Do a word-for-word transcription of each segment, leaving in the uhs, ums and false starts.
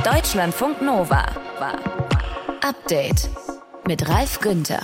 Deutschlandfunk Nova. Update mit Ralf Günther.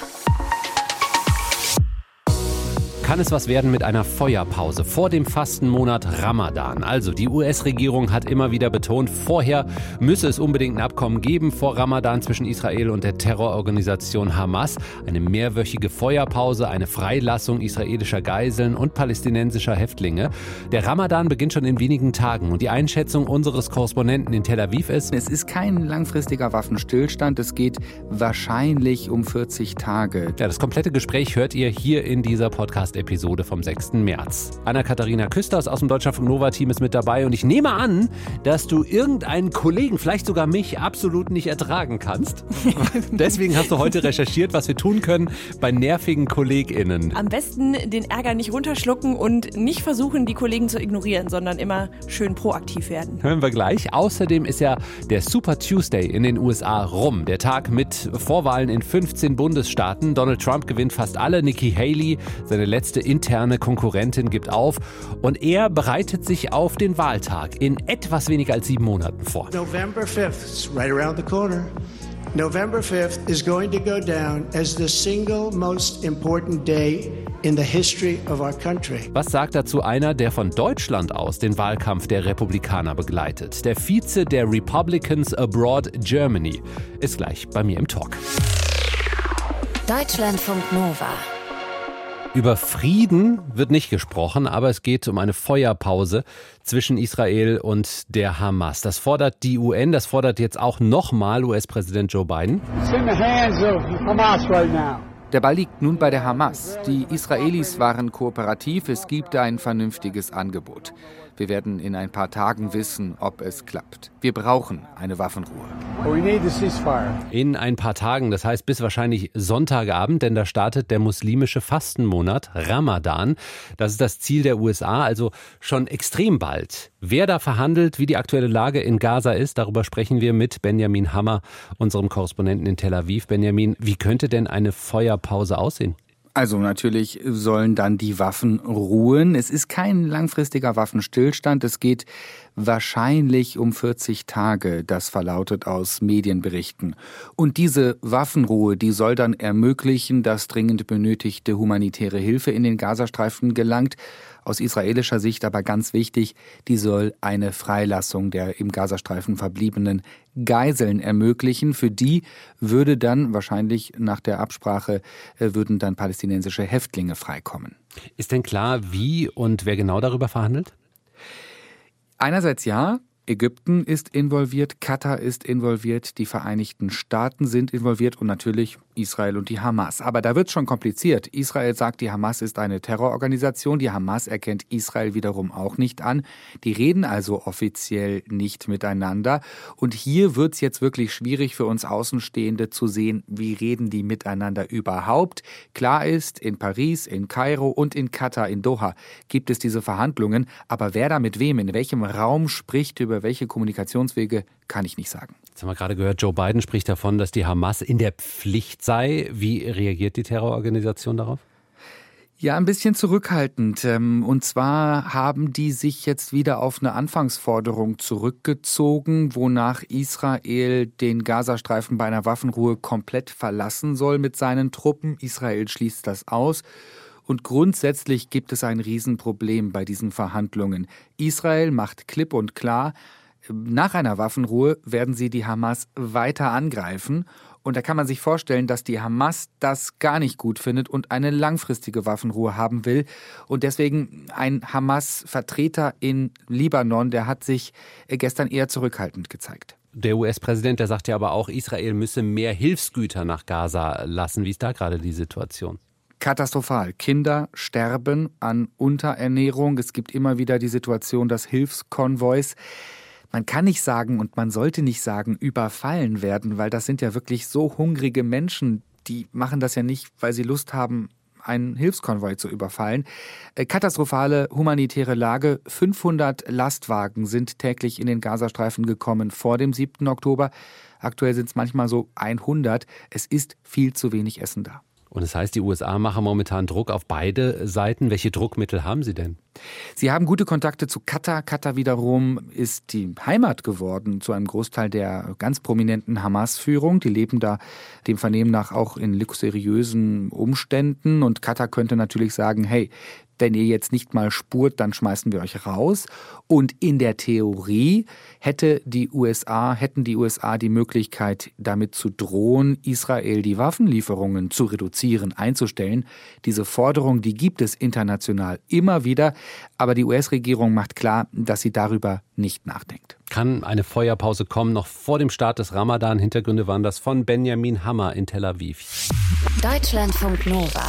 Kann es was werden mit einer Feuerpause vor dem Fastenmonat Ramadan? Also die U S-Regierung hat immer wieder betont, vorher müsse es unbedingt ein Abkommen geben vor Ramadan zwischen Israel und der Terrororganisation Hamas. Eine mehrwöchige Feuerpause, eine Freilassung israelischer Geiseln und palästinensischer Häftlinge. Der Ramadan beginnt schon in wenigen Tagen und die Einschätzung unseres Korrespondenten in Tel Aviv ist: Es ist kein langfristiger Waffenstillstand, es geht wahrscheinlich um vierzig Tage. Ja, das komplette Gespräch hört ihr hier in dieser Podcast-Episode vom sechsten März. Anna-Katharina Küsters aus dem Deutschlandfunk Nova-Team ist mit dabei und ich nehme an, dass du irgendeinen Kollegen, vielleicht sogar mich, absolut nicht ertragen kannst. Deswegen hast du heute recherchiert, was wir tun können bei nervigen KollegInnen. Am besten den Ärger nicht runterschlucken und nicht versuchen, die Kollegen zu ignorieren, sondern immer schön proaktiv werden. Hören wir gleich. Außerdem ist ja der Super Tuesday in den U S A rum. Der Tag mit Vorwahlen in fünfzehn Bundesstaaten. Donald Trump gewinnt fast alle. Nikki Haley, seine letzte interne Konkurrentin, gibt auf. Und er bereitet sich auf den Wahltag in etwas weniger als sieben Monaten vor. November fifth, it's right around the corner. November fifth is going to go down as the single most important day in the history of our country. Was sagt dazu einer, der von Deutschland aus den Wahlkampf der Republikaner begleitet? Der Vize der Republicans Abroad Germany ist gleich bei mir im Talk. Deutschlandfunk Nova. Über Frieden wird nicht gesprochen, aber es geht um eine Feuerpause zwischen Israel und der Hamas. Das fordert die U N, das fordert jetzt auch nochmal U S-Präsident Joe Biden. It's in the hands of Hamas right now. Der Ball liegt nun bei der Hamas. Die Israelis waren kooperativ, es gibt ein vernünftiges Angebot. Wir werden in ein paar Tagen wissen, ob es klappt. Wir brauchen eine Waffenruhe. We need a ceasefire. In ein paar Tagen, das heißt bis wahrscheinlich Sonntagabend, denn da startet der muslimische Fastenmonat Ramadan. Das ist das Ziel der U S A, also schon extrem bald. Wer da verhandelt, wie die aktuelle Lage in Gaza ist, darüber sprechen wir mit Benjamin Hammer, unserem Korrespondenten in Tel Aviv. Benjamin, wie könnte denn eine Feuerpause aussehen? Also natürlich sollen dann die Waffen ruhen. Es ist kein langfristiger Waffenstillstand. Es geht wahrscheinlich um vierzig Tage, das verlautet aus Medienberichten. Und diese Waffenruhe, die soll dann ermöglichen, dass dringend benötigte humanitäre Hilfe in den Gazastreifen gelangt. Aus israelischer Sicht aber ganz wichtig, die soll eine Freilassung der im Gazastreifen verbliebenen Geiseln ermöglichen. Für die würde dann wahrscheinlich nach der Absprache, äh, würden dann palästinensische Häftlinge freikommen. Ist denn klar, wie und wer genau darüber verhandelt? Einerseits ja. Ägypten ist involviert, Katar ist involviert, die Vereinigten Staaten sind involviert und natürlich Israel und die Hamas. Aber da wird es schon kompliziert. Israel sagt, die Hamas ist eine Terrororganisation, die Hamas erkennt Israel wiederum auch nicht an. Die reden also offiziell nicht miteinander. Und hier wird es jetzt wirklich schwierig für uns Außenstehende zu sehen, wie reden die miteinander überhaupt. Klar ist, in Paris, in Kairo und in Katar, in Doha gibt es diese Verhandlungen. Aber wer da mit wem, in welchem Raum spricht, über Über welche Kommunikationswege, kann ich nicht sagen. Jetzt haben wir gerade gehört, Joe Biden spricht davon, dass die Hamas in der Pflicht sei. Wie reagiert die Terrororganisation darauf? Ja, ein bisschen zurückhaltend. Und zwar haben die sich jetzt wieder auf eine Anfangsforderung zurückgezogen, wonach Israel den Gazastreifen bei einer Waffenruhe komplett verlassen soll mit seinen Truppen. Israel schließt das aus. Und grundsätzlich gibt es ein Riesenproblem bei diesen Verhandlungen. Israel macht klipp und klar, nach einer Waffenruhe werden sie die Hamas weiter angreifen. Und da kann man sich vorstellen, dass die Hamas das gar nicht gut findet und eine langfristige Waffenruhe haben will. Und deswegen ein Hamas-Vertreter in Libanon, der hat sich gestern eher zurückhaltend gezeigt. Der U S-Präsident, der sagt ja aber auch, Israel müsse mehr Hilfsgüter nach Gaza lassen. Wie ist da gerade die Situation? Katastrophal. Kinder sterben an Unterernährung. Es gibt immer wieder die Situation, dass Hilfskonvois, man kann nicht sagen und man sollte nicht sagen, überfallen werden, weil das sind ja wirklich so hungrige Menschen, die machen das ja nicht, weil sie Lust haben, einen Hilfskonvoi zu überfallen. Katastrophale humanitäre Lage. fünfhundert Lastwagen sind täglich in den Gazastreifen gekommen vor dem siebten Oktober. Aktuell sind es manchmal so hundert. Es ist viel zu wenig Essen da. Und das heißt, die U S A machen momentan Druck auf beide Seiten. Welche Druckmittel haben sie denn? Sie haben gute Kontakte zu Katar. Katar wiederum ist die Heimat geworden zu einem Großteil der ganz prominenten Hamas-Führung. Die leben da dem Vernehmen nach auch in luxuriösen Umständen. Und Katar könnte natürlich sagen, hey, wenn ihr jetzt nicht mal spurt, dann schmeißen wir euch raus. Und in der Theorie hätte die U S A, hätten die U S A die Möglichkeit, damit zu drohen, Israel die Waffenlieferungen zu reduzieren, einzustellen. Diese Forderung, die gibt es international immer wieder. Aber die U S-Regierung macht klar, dass sie darüber nicht nachdenkt. Kann eine Feuerpause kommen, noch vor dem Start des Ramadan? Hintergründe waren das von Benjamin Hammer in Tel Aviv. Deutschlandfunk Nova.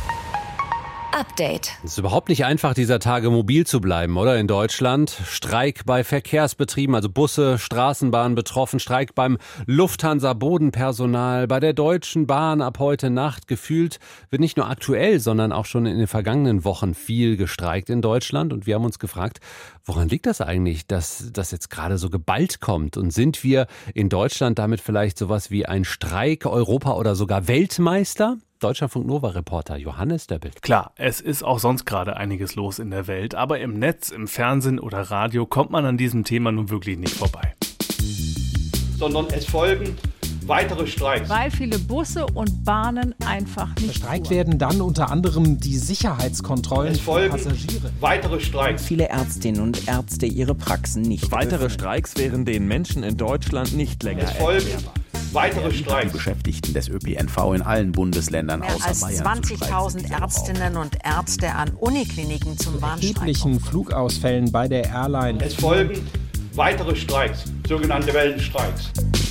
Update. Es ist überhaupt nicht einfach, dieser Tage mobil zu bleiben, oder? In Deutschland. Streik bei Verkehrsbetrieben, also Busse, Straßenbahnen betroffen. Streik beim Lufthansa-Bodenpersonal, bei der Deutschen Bahn ab heute Nacht. Gefühlt wird nicht nur aktuell, sondern auch schon in den vergangenen Wochen viel gestreikt in Deutschland. Und wir haben uns gefragt, woran liegt das eigentlich, dass das jetzt gerade so geballt kommt? Und sind wir in Deutschland damit vielleicht sowas wie ein Streik, Europa oder sogar Weltmeister? Deutschlandfunk Nova-Reporter Johannes Döppel. Klar, es ist auch sonst gerade einiges los in der Welt, aber im Netz, im Fernsehen oder Radio kommt man an diesem Thema nun wirklich nicht vorbei. Sondern es folgen weitere Streiks. Weil viele Busse und Bahnen einfach nicht Bestreikt werden dann unter anderem die Sicherheitskontrollen es folgen für Passagiere. Weitere Streiks. Viele Ärztinnen und Ärzte ihre Praxen nicht Weitere öffnen. Streiks wären den Menschen in Deutschland nicht länger Es folgen weitere Streiks. Die Beschäftigten des Ö P N V in allen Bundesländern Mehr außer als Bayern. zwanzigtausend Ärztinnen und Ärzte an Unikliniken zum Warnstreik. Erheblichen Flugausfällen bei der Airline. Es folgen weitere Streiks, sogenannte Wellenstreiks.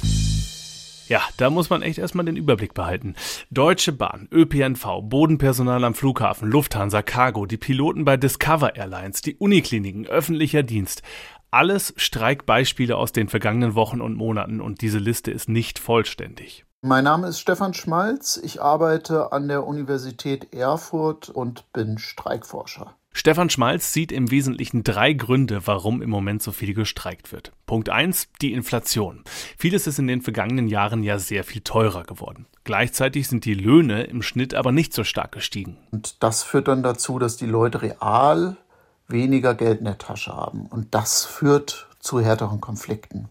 Ja, da muss man echt erstmal den Überblick behalten. Deutsche Bahn, Ö P N V, Bodenpersonal am Flughafen, Lufthansa, Cargo, die Piloten bei Discover Airlines, die Unikliniken, öffentlicher Dienst. Alles Streikbeispiele aus den vergangenen Wochen und Monaten und diese Liste ist nicht vollständig. Mein Name ist Stefan Schmalz, ich arbeite an der Universität Erfurt und bin Streikforscher. Stefan Schmalz sieht im Wesentlichen drei Gründe, warum im Moment so viel gestreikt wird. Punkt eins, die Inflation. Vieles ist in den vergangenen Jahren ja sehr viel teurer geworden. Gleichzeitig sind die Löhne im Schnitt aber nicht so stark gestiegen. Und das führt dann dazu, dass die Leute real weniger Geld in der Tasche haben. Und das führt zu härteren Konflikten.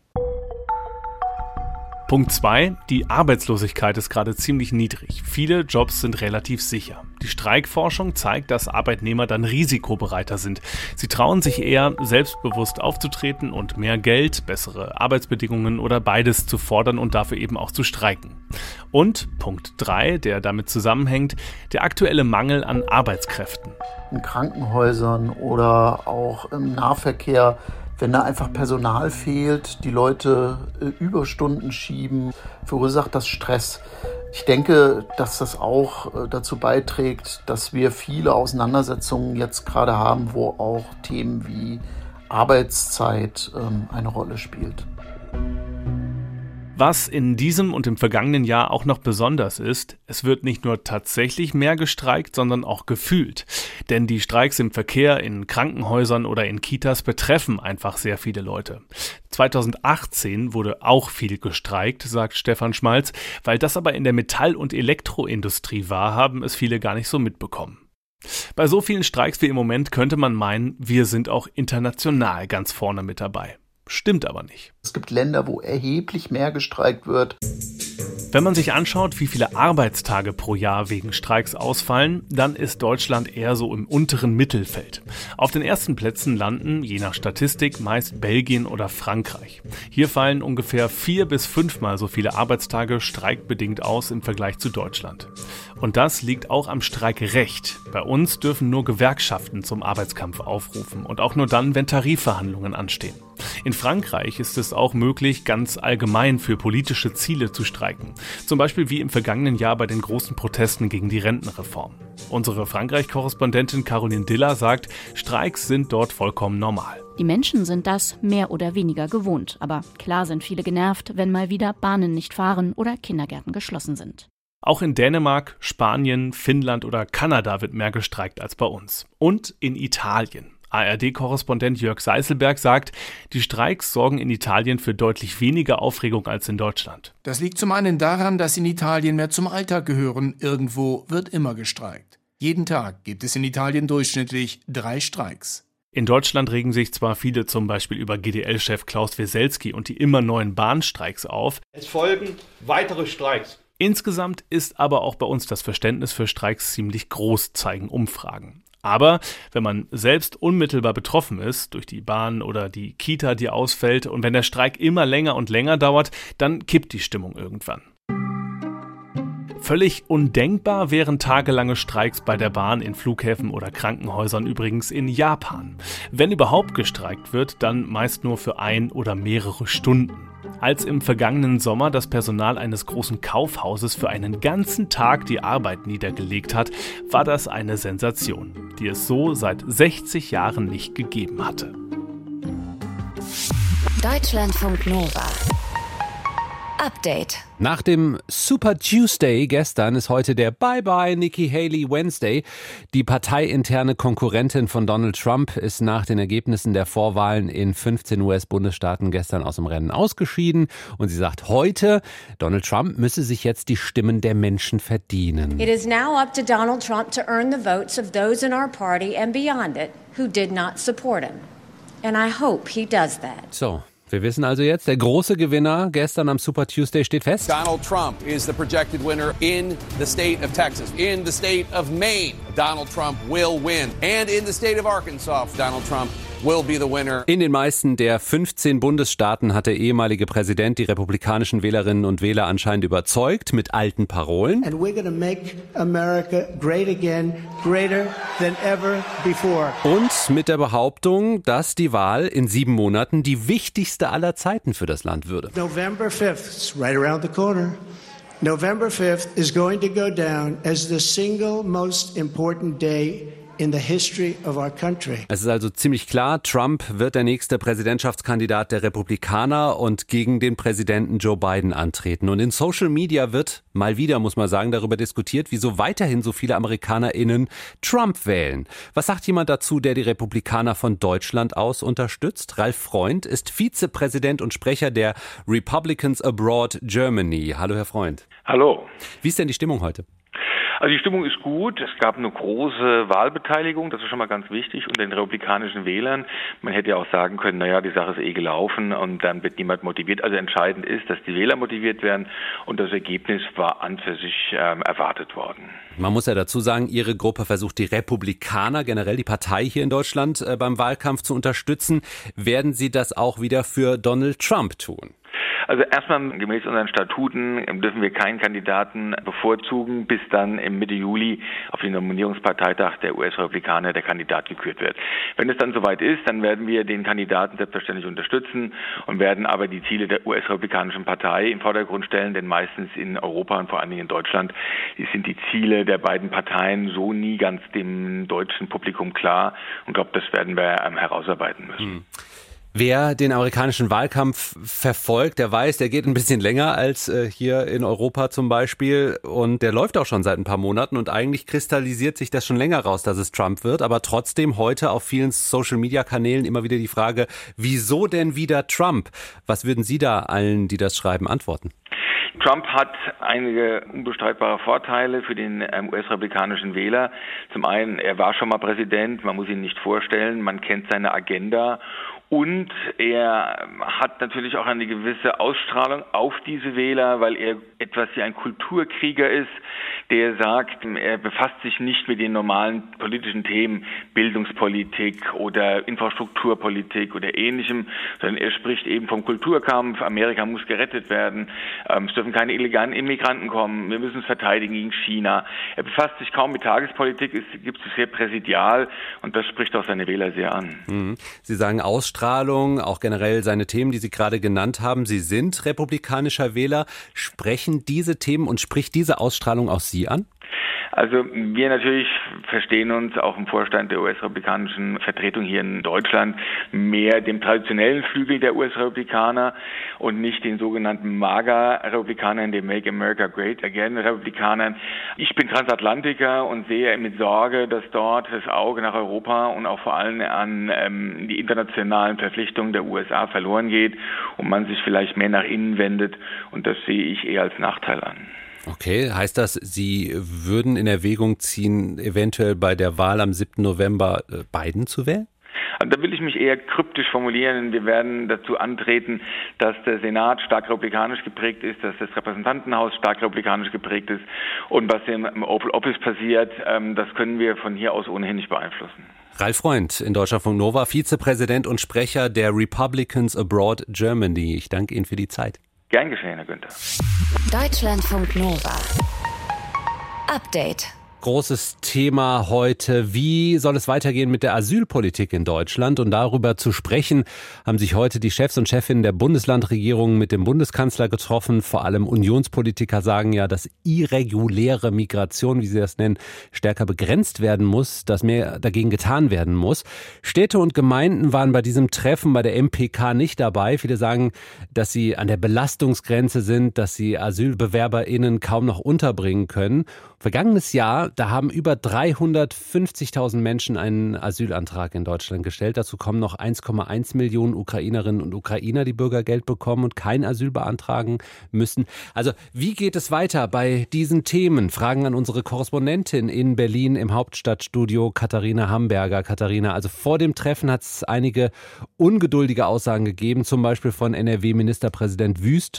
Punkt zwei. Die Arbeitslosigkeit ist gerade ziemlich niedrig. Viele Jobs sind relativ sicher. Die Streikforschung zeigt, dass Arbeitnehmer dann risikobereiter sind. Sie trauen sich eher, selbstbewusst aufzutreten und mehr Geld, bessere Arbeitsbedingungen oder beides zu fordern und dafür eben auch zu streiken. Und Punkt drei, der damit zusammenhängt, der aktuelle Mangel an Arbeitskräften. In Krankenhäusern oder auch im Nahverkehr, wenn da einfach Personal fehlt, die Leute äh, Überstunden schieben, verursacht das Stress. Ich denke, dass das auch äh, dazu beiträgt, dass wir viele Auseinandersetzungen jetzt gerade haben, wo auch Themen wie Arbeitszeit ähm, eine Rolle spielt. Was in diesem und im vergangenen Jahr auch noch besonders ist, es wird nicht nur tatsächlich mehr gestreikt, sondern auch gefühlt. Denn die Streiks im Verkehr, in Krankenhäusern oder in Kitas betreffen einfach sehr viele Leute. zweitausendachtzehn wurde auch viel gestreikt, sagt Stefan Schmalz. Weil das aber in der Metall- und Elektroindustrie war, haben es viele gar nicht so mitbekommen. Bei so vielen Streiks wie im Moment könnte man meinen, wir sind auch international ganz vorne mit dabei. Stimmt aber nicht. Es gibt Länder, wo erheblich mehr gestreikt wird. Wenn man sich anschaut, wie viele Arbeitstage pro Jahr wegen Streiks ausfallen, dann ist Deutschland eher so im unteren Mittelfeld. Auf den ersten Plätzen landen, je nach Statistik, meist Belgien oder Frankreich. Hier fallen ungefähr vier bis fünfmal so viele Arbeitstage streikbedingt aus im Vergleich zu Deutschland. Und das liegt auch am Streikrecht. Bei uns dürfen nur Gewerkschaften zum Arbeitskampf aufrufen und auch nur dann, wenn Tarifverhandlungen anstehen. In Frankreich ist es auch möglich, ganz allgemein für politische Ziele zu streiken. Zum Beispiel wie im vergangenen Jahr bei den großen Protesten gegen die Rentenreform. Unsere Frankreich-Korrespondentin Caroline Diller sagt, Streiks sind dort vollkommen normal. Die Menschen sind das mehr oder weniger gewohnt. Aber klar sind viele genervt, wenn mal wieder Bahnen nicht fahren oder Kindergärten geschlossen sind. Auch in Dänemark, Spanien, Finnland oder Kanada wird mehr gestreikt als bei uns. Und in Italien. A R D-Korrespondent Jörg Seißelberg sagt, die Streiks sorgen in Italien für deutlich weniger Aufregung als in Deutschland. Das liegt zum einen daran, dass in Italien mehr zum Alltag gehören. Irgendwo wird immer gestreikt. Jeden Tag gibt es in Italien durchschnittlich drei Streiks. In Deutschland regen sich zwar viele zum Beispiel über G D L-Chef Klaus Wieselski und die immer neuen Bahnstreiks auf. Es folgen weitere Streiks. Insgesamt ist aber auch bei uns das Verständnis für Streiks ziemlich groß, zeigen Umfragen. Aber wenn man selbst unmittelbar betroffen ist, durch die Bahn oder die Kita, die ausfällt, und wenn der Streik immer länger und länger dauert, dann kippt die Stimmung irgendwann. Völlig undenkbar wären tagelange Streiks bei der Bahn, in Flughäfen oder Krankenhäusern übrigens in Japan. Wenn überhaupt gestreikt wird, dann meist nur für ein oder mehrere Stunden. Als im vergangenen Sommer das Personal eines großen Kaufhauses für einen ganzen Tag die Arbeit niedergelegt hat, war das eine Sensation, die es so seit sechzig Jahren nicht gegeben hatte. Deutschlandfunk Nova. Update. Nach dem Super Tuesday gestern ist heute der Bye-Bye Nikki Haley Wednesday. Die parteiinterne Konkurrentin von Donald Trump ist nach den Ergebnissen der Vorwahlen in fünfzehn U S-Bundesstaaten gestern aus dem Rennen ausgeschieden. Und sie sagt heute, Donald Trump müsse sich jetzt die Stimmen der Menschen verdienen. It is now up to Donald Trump to earn the votes of those in our party and beyond it who did not support him. And I hope he does that. So. Wir wissen also jetzt, der große Gewinner gestern am Super Tuesday steht fest. Donald Trump is the projected winner in the state of Texas. In the state of Maine, Donald Trump will win. And in the state of Arkansas, Donald Trump will be the winner. In den meisten der fünfzehn Bundesstaaten hat der ehemalige Präsident die republikanischen Wählerinnen und Wähler anscheinend überzeugt mit alten Parolen. And we're going to make America great again, greater than ever before. Und mit der Behauptung, dass die Wahl in sieben Monaten die wichtigste aller Zeiten für das Land würde. November fifth, it's right around the corner. November fifth is going to go down as the single most important day in the history of our country. Es ist also ziemlich klar, Trump wird der nächste Präsidentschaftskandidat der Republikaner und gegen den Präsidenten Joe Biden antreten. Und in Social Media wird mal wieder, muss man sagen, darüber diskutiert, wieso weiterhin so viele AmerikanerInnen Trump wählen. Was sagt jemand dazu, der die Republikaner von Deutschland aus unterstützt? Ralf Freund ist Vizepräsident und Sprecher der Republicans Abroad Germany. Hallo, Herr Freund. Hallo. Wie ist denn die Stimmung heute? Also die Stimmung ist gut. Es gab eine große Wahlbeteiligung, das ist schon mal ganz wichtig, unter den republikanischen Wählern. Man hätte ja auch sagen können, naja, die Sache ist eh gelaufen und dann wird niemand motiviert. Also entscheidend ist, dass die Wähler motiviert werden und das Ergebnis war an für sich ähm, erwartet worden. Man muss ja dazu sagen, Ihre Gruppe versucht die Republikaner, generell die Partei hier in Deutschland, äh, beim Wahlkampf zu unterstützen. Werden Sie das auch wieder für Donald Trump tun? Also erstmal gemäß unseren Statuten dürfen wir keinen Kandidaten bevorzugen, bis dann im Mitte Juli auf den Nominierungsparteitag der U S-Republikaner der Kandidat gekürt wird. Wenn es dann soweit ist, dann werden wir den Kandidaten selbstverständlich unterstützen und werden aber die Ziele der U S-Republikanischen Partei im Vordergrund stellen, denn meistens in Europa und vor allen Dingen in Deutschland sind die Ziele der beiden Parteien so nie ganz dem deutschen Publikum klar und ich glaube, das werden wir herausarbeiten müssen. Hm. Wer den amerikanischen Wahlkampf verfolgt, der weiß, der geht ein bisschen länger als äh, hier in Europa zum Beispiel und der läuft auch schon seit ein paar Monaten und eigentlich kristallisiert sich das schon länger raus, dass es Trump wird, aber trotzdem heute auf vielen Social-Media-Kanälen immer wieder die Frage, wieso denn wieder Trump? Was würden Sie da allen, die das schreiben, antworten? Trump hat einige unbestreitbare Vorteile für den ähm, U S-republikanischen Wähler. Zum einen, er war schon mal Präsident, man muss ihn nicht vorstellen, man kennt seine Agenda. Und er hat natürlich auch eine gewisse Ausstrahlung auf diese Wähler, weil er etwas wie ein Kulturkrieger ist, der sagt, er befasst sich nicht mit den normalen politischen Themen, Bildungspolitik oder Infrastrukturpolitik oder Ähnlichem, sondern er spricht eben vom Kulturkampf, Amerika muss gerettet werden, es dürfen keine illegalen Immigranten kommen, wir müssen es verteidigen gegen China. Er befasst sich kaum mit Tagespolitik, es gibt es sehr präsidial und das spricht auch seine Wähler sehr an. Sie sagen Ausstrahlung, auch generell seine Themen, die Sie gerade genannt haben. Sie sind republikanischer Wähler. Sprechen diese Themen und spricht diese Ausstrahlung auch Sie an? Also wir natürlich verstehen uns auch im Vorstand der U S-republikanischen Vertretung hier in Deutschland mehr dem traditionellen Flügel der U S-Republikaner und nicht den sogenannten MAGA-Republikanern, den Make America Great Again-Republikanern. Ich bin Transatlantiker und sehe mit Sorge, dass dort das Auge nach Europa und auch vor allem an ähm, die internationalen Verpflichtungen der U S A verloren geht und man sich vielleicht mehr nach innen wendet, und das sehe ich eher als Nachteil an. Okay, heißt das, Sie würden in Erwägung ziehen, eventuell bei der Wahl am siebten November Biden zu wählen? Da will ich mich eher kryptisch formulieren. Wir werden dazu antreten, dass der Senat stark republikanisch geprägt ist, dass das Repräsentantenhaus stark republikanisch geprägt ist. Und was im Oval Office passiert, das können wir von hier aus ohnehin nicht beeinflussen. Ralf Freund in Deutschlandfunk Nova, Vizepräsident und Sprecher der Republicans Abroad Germany. Ich danke Ihnen für die Zeit. Gern geschehen, Herr Günther. Deutschlandfunk Nova. Update. Großes Thema heute. Wie soll es weitergehen mit der Asylpolitik in Deutschland? Und darüber zu sprechen, haben sich heute die Chefs und Chefinnen der Bundeslandregierung mit dem Bundeskanzler getroffen. Vor allem Unionspolitiker sagen ja, dass irreguläre Migration, wie sie das nennen, stärker begrenzt werden muss, dass mehr dagegen getan werden muss. Städte und Gemeinden waren bei diesem Treffen bei der M P K nicht dabei. Viele sagen, dass sie an der Belastungsgrenze sind, dass sie AsylbewerberInnen kaum noch unterbringen können. Vergangenes Jahr, da haben über dreihundertfünfzigtausend Menschen einen Asylantrag in Deutschland gestellt. Dazu kommen noch eins Komma eins Millionen Ukrainerinnen und Ukrainer, die Bürgergeld bekommen und kein Asyl beantragen müssen. Also wie geht es weiter bei diesen Themen? Fragen an unsere Korrespondentin in Berlin im Hauptstadtstudio, Katharina Hamberger. Katharina, also vor dem Treffen hat es einige ungeduldige Aussagen gegeben, zum Beispiel von N R W-Ministerpräsident Wüst.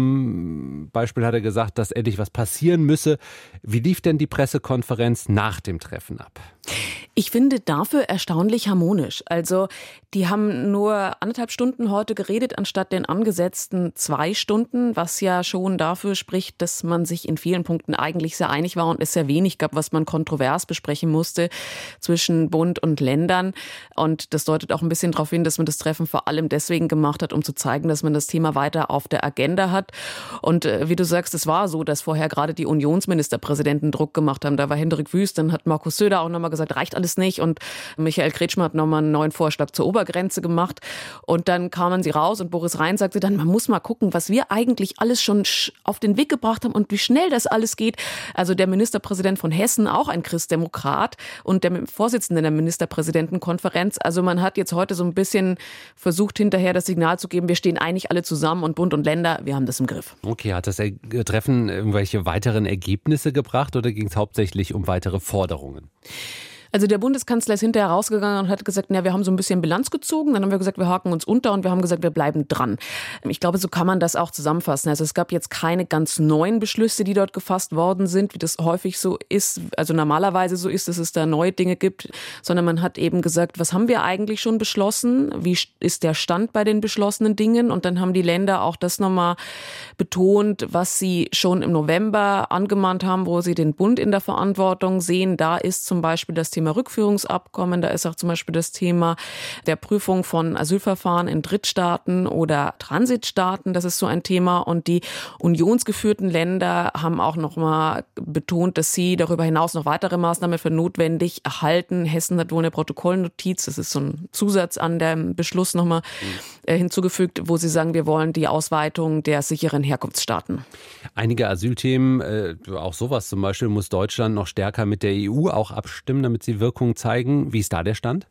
Zum Beispiel hat er gesagt, dass endlich was passieren müsse. Wie lief denn die Pressekonferenz nach dem Treffen ab? Ich finde dafür erstaunlich harmonisch. Also die haben nur anderthalb Stunden heute geredet, anstatt den angesetzten zwei Stunden, was ja schon dafür spricht, dass man sich in vielen Punkten eigentlich sehr einig war und es sehr wenig gab, was man kontrovers besprechen musste zwischen Bund und Ländern. Und das deutet auch ein bisschen darauf hin, dass man das Treffen vor allem deswegen gemacht hat, um zu zeigen, dass man das Thema weiter auf der Agenda hat. Und äh, wie du sagst, es war so, dass vorher gerade die Unionsministerpräsidenten Druck gemacht haben. Da war Hendrik Wüst, dann hat Markus Söder auch nochmal gesagt, reicht alles nicht. Und Michael Kretschmer hat nochmal einen neuen Vorschlag zur Obergrenze gemacht. Und dann kamen sie raus und Boris Rhein sagte dann, man muss mal gucken, was wir eigentlich alles schon auf den Weg gebracht haben und wie schnell das alles geht. Also der Ministerpräsident von Hessen, auch ein Christdemokrat und der Vorsitzende der Ministerpräsidentenkonferenz. Also man hat jetzt heute so ein bisschen versucht, hinterher das Signal zu geben, wir stehen eigentlich alle zusammen und Bund und Länder, wir haben das im Griff. Okay, hat das Treffen irgendwelche weiteren Ergebnisse gebracht oder ging es hauptsächlich um weitere Forderungen? Also der Bundeskanzler ist hinterher rausgegangen und hat gesagt, na, wir haben so ein bisschen Bilanz gezogen. Dann haben wir gesagt, wir haken uns unter und wir haben gesagt, wir bleiben dran. Ich glaube, so kann man das auch zusammenfassen. Also es gab jetzt keine ganz neuen Beschlüsse, die dort gefasst worden sind, wie das häufig so ist. Also normalerweise so ist, dass es da neue Dinge gibt, sondern man hat eben gesagt, was haben wir eigentlich schon beschlossen? Wie ist der Stand bei den beschlossenen Dingen? Und dann haben die Länder auch das nochmal betont, was sie schon im November angemahnt haben, wo sie den Bund in der Verantwortung sehen. Da ist zum Beispiel das Thema Rückführungsabkommen, da ist auch zum Beispiel das Thema der Prüfung von Asylverfahren in Drittstaaten oder Transitstaaten, das ist so ein Thema. Und die unionsgeführten Länder haben auch noch mal betont, dass sie darüber hinaus noch weitere Maßnahmen für notwendig erhalten. Hessen hat wohl eine Protokollnotiz, das ist so ein Zusatz an dem Beschluss nochmal mhm. hinzugefügt, wo sie sagen, wir wollen die Ausweitung der sicheren Herkunftsstaaten. Einige Asylthemen, äh, auch sowas zum Beispiel, muss Deutschland noch stärker mit der E U auch abstimmen, damit sie Wirkung zeigen. Wie ist da der Stand?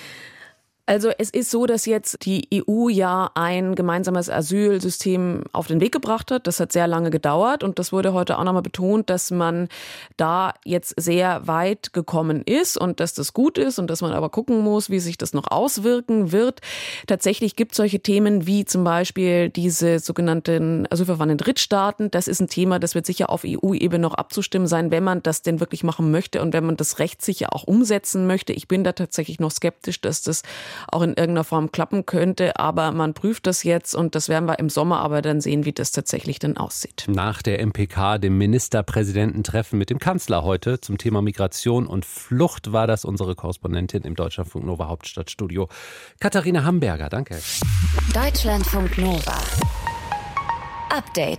Also es ist so, dass jetzt die E U ja ein gemeinsames Asylsystem auf den Weg gebracht hat. Das hat sehr lange gedauert und das wurde heute auch nochmal betont, dass man da jetzt sehr weit gekommen ist und dass das gut ist und dass man aber gucken muss, wie sich das noch auswirken wird. Tatsächlich gibt es solche Themen wie zum Beispiel diese sogenannten Asylverfahren in Drittstaaten. Das ist ein Thema, das wird sicher auf E U-Ebene noch abzustimmen sein, wenn man das denn wirklich machen möchte und wenn man das rechtssicher auch umsetzen möchte. Ich bin da tatsächlich noch skeptisch, dass das auch in irgendeiner Form klappen könnte, aber man prüft das jetzt und das werden wir im Sommer aber dann sehen, wie das tatsächlich dann aussieht. Nach der M P K, dem Ministerpräsidententreffen mit dem Kanzler heute zum Thema Migration und Flucht, war das unsere Korrespondentin im Deutschlandfunk Nova Hauptstadtstudio, Katharina Hamberger. Danke. Deutschlandfunk Nova. Update.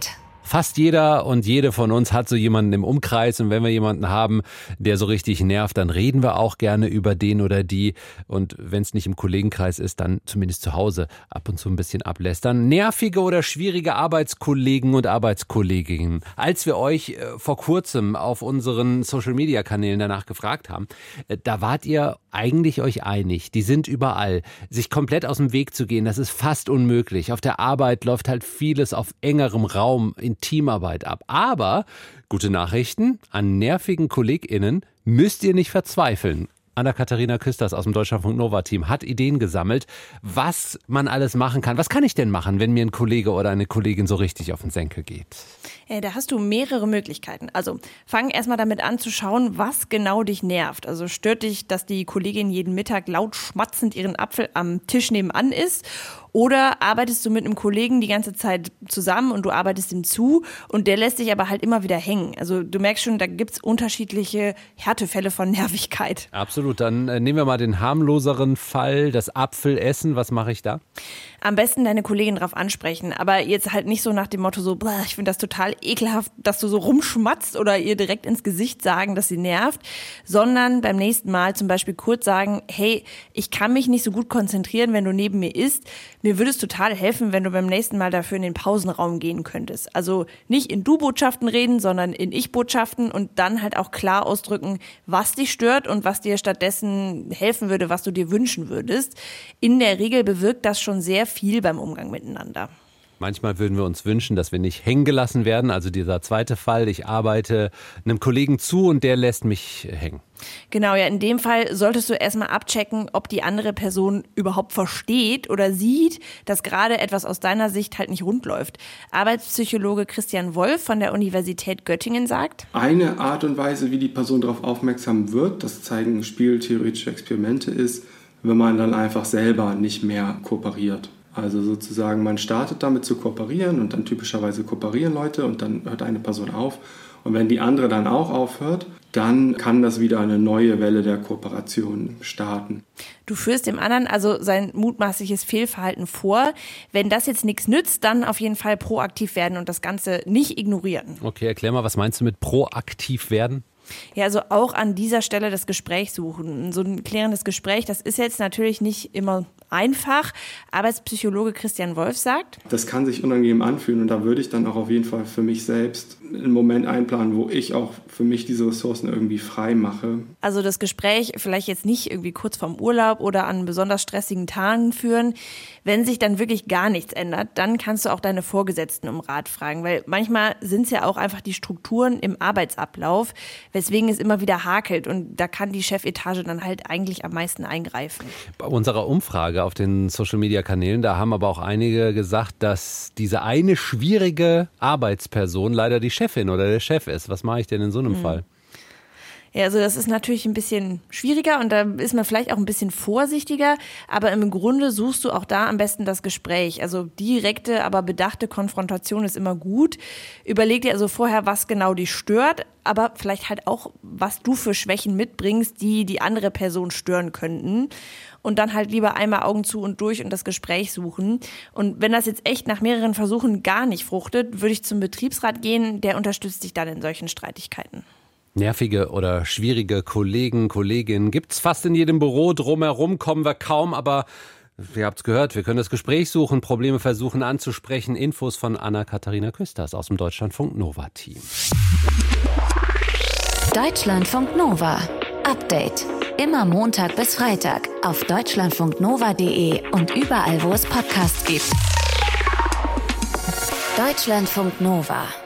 Fast jeder und jede von uns hat so jemanden im Umkreis und wenn wir jemanden haben, der so richtig nervt, dann reden wir auch gerne über den oder die und wenn es nicht im Kollegenkreis ist, dann zumindest zu Hause ab und zu ein bisschen ablästern. Nervige oder schwierige Arbeitskollegen und Arbeitskolleginnen. Als wir euch äh, vor kurzem auf unseren Social-Media-Kanälen danach gefragt haben, äh, da wart ihr eigentlich euch einig. Die sind überall. Sich komplett aus dem Weg zu gehen, das ist fast unmöglich. Auf der Arbeit läuft halt vieles auf engerem Raum in Teamarbeit ab. Aber, gute Nachrichten, an nervigen KollegInnen müsst ihr nicht verzweifeln. Anna-Katharina Küsters aus dem Deutschlandfunk Nova-Team hat Ideen gesammelt, was man alles machen kann. Was kann ich denn machen, wenn mir ein Kollege oder eine Kollegin so richtig auf den Senkel geht? Ja, da hast du mehrere Möglichkeiten. Also fang erstmal damit an zu schauen, was genau dich nervt. Also stört dich, dass die Kollegin jeden Mittag laut schmatzend ihren Apfel am Tisch nebenan isst? Oder arbeitest du mit einem Kollegen die ganze Zeit zusammen und du arbeitest ihm zu und der lässt dich aber halt immer wieder hängen. Also du merkst schon, da gibt's unterschiedliche Härtefälle von Nervigkeit. Absolut. Dann äh, nehmen wir mal den harmloseren Fall, das Apfelessen. Was mache ich da? Am besten deine Kollegin drauf ansprechen, aber jetzt halt nicht so nach dem Motto so, ich finde das total ekelhaft, dass du so rumschmatzt oder ihr direkt ins Gesicht sagen, dass sie nervt, sondern beim nächsten Mal zum Beispiel kurz sagen, hey, ich kann mich nicht so gut konzentrieren, wenn du neben mir isst. Mir würde es total helfen, wenn du beim nächsten Mal dafür in den Pausenraum gehen könntest. Also nicht in Du-Botschaften reden, sondern in Ich-Botschaften und dann halt auch klar ausdrücken, was dich stört und was dir stattdessen helfen würde, was du dir wünschen würdest. In der Regel bewirkt das schon sehr viel beim Umgang miteinander. Manchmal würden wir uns wünschen, dass wir nicht hängen gelassen werden. Also dieser zweite Fall, ich arbeite einem Kollegen zu und der lässt mich hängen. Genau, ja, in dem Fall solltest du erstmal abchecken, ob die andere Person überhaupt versteht oder sieht, dass gerade etwas aus deiner Sicht halt nicht rund läuft. Arbeitspsychologe Christian Wolf von der Universität Göttingen sagt: Eine Art und Weise, wie die Person darauf aufmerksam wird, das zeigen spieltheoretische Experimente, ist, wenn man dann einfach selber nicht mehr kooperiert. Also sozusagen, man startet damit zu kooperieren und dann typischerweise kooperieren Leute und dann hört eine Person auf. Und wenn die andere dann auch aufhört, dann kann das wieder eine neue Welle der Kooperation starten. Du führst dem anderen also sein mutmaßliches Fehlverhalten vor. Wenn das jetzt nichts nützt, dann auf jeden Fall proaktiv werden und das Ganze nicht ignorieren. Okay, erklär mal, was meinst du mit proaktiv werden? Ja, also auch an dieser Stelle das Gespräch suchen. So ein klärendes Gespräch, das ist jetzt natürlich nicht immer einfach. Arbeitspsychologe Christian Wolf sagt: Das kann sich unangenehm anfühlen und da würde ich dann auch auf jeden Fall für mich selbst einen Moment einplanen, wo ich auch für mich diese Ressourcen irgendwie frei mache. Also das Gespräch vielleicht jetzt nicht irgendwie kurz vorm Urlaub oder an besonders stressigen Tagen führen. Wenn sich dann wirklich gar nichts ändert, dann kannst du auch deine Vorgesetzten um Rat fragen, weil manchmal sind es ja auch einfach die Strukturen im Arbeitsablauf, weswegen es immer wieder hakelt und da kann die Chefetage dann halt eigentlich am meisten eingreifen. Bei unserer Umfrage auf den Social-Media-Kanälen, da haben aber auch einige gesagt, dass diese eine schwierige Arbeitsperson leider die Chefin oder der Chef ist. Was mache ich denn in so einem mhm. Fall? Ja, also das ist natürlich ein bisschen schwieriger und da ist man vielleicht auch ein bisschen vorsichtiger, aber im Grunde suchst du auch da am besten das Gespräch. Also direkte, aber bedachte Konfrontation ist immer gut. Überleg dir also vorher, was genau dich stört, aber vielleicht halt auch, was du für Schwächen mitbringst, die die andere Person stören könnten. Und dann halt lieber einmal Augen zu und durch und das Gespräch suchen. Und wenn das jetzt echt nach mehreren Versuchen gar nicht fruchtet, würde ich zum Betriebsrat gehen, der unterstützt dich dann in solchen Streitigkeiten. Nervige oder schwierige Kollegen, Kolleginnen gibt's fast in jedem Büro. Drumherum kommen wir kaum, aber ihr habt's gehört, wir können das Gespräch suchen, Probleme versuchen anzusprechen. Infos von Anna-Katharina Küsters aus dem Deutschlandfunk Nova-Team. Deutschlandfunk Nova. Update. Immer Montag bis Freitag auf deutschlandfunknova punkt de und überall, wo es Podcasts gibt. Deutschlandfunk Nova.